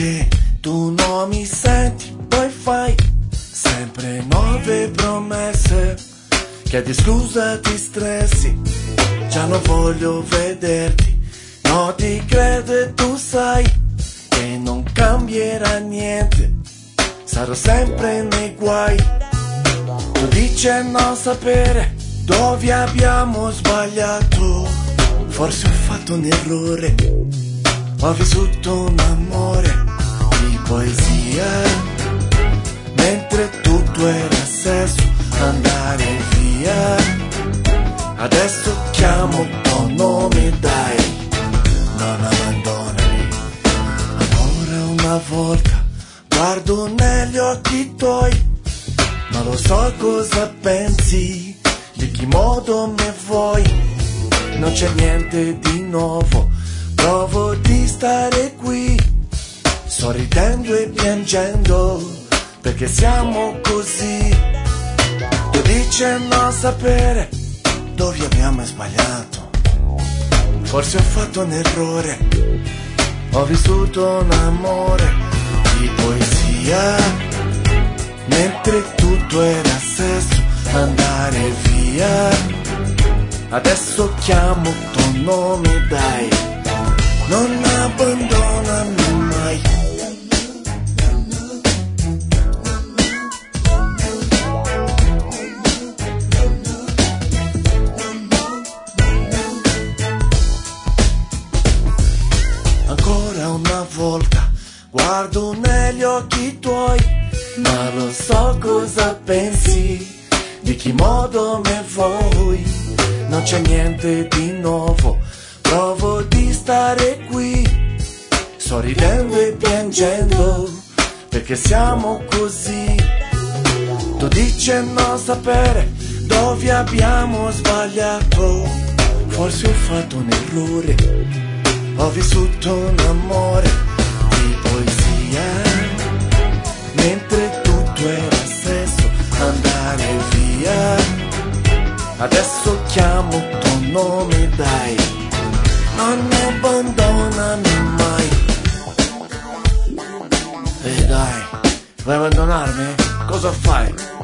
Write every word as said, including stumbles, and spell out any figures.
che tu non mi senti, poi fai sempre nuove promesse. Chiedi scusa, ti stressi, già non voglio vederti. No, ti credo e tu sai che non cambierà niente, sarò sempre nei guai. Tu dici non sapere dove abbiamo sbagliato, forse ho fatto un errore, ho vissuto un amore di poesia, mentre tutto era sesso, andare via. Adesso chiamo tuo nome, dai, non abbandonami. Ancora una volta guardo negli occhi tuoi, non lo so cosa pensi, di che modo mi vuoi. Non c'è niente di nuovo, provo di stare qui, sorridendo e piangendo, perché siamo così. Tu dici non sapere dove abbiamo sbagliato, forse ho fatto un errore, ho vissuto un amore di poesia, mentre tutto era sesso, andare via. Adesso chiamo tuo nome, dai, non abbandonami mai. Ancora una volta guardo negli occhi tuoi, ma lo so cosa pensi, di che modo mi vuoi. Non c'è niente di nuovo, provo di stare qui, sorridendo e piangendo, perché siamo così. Tu dici non sapere dove abbiamo sbagliato, forse ho fatto un errore, ho vissuto un amore di poesia, mentre tutto era sesso, andare via. Adesso chiamo tuo nome, dai, non abbandonami mai. E dai, vuoi abbandonarmi? Cosa fai?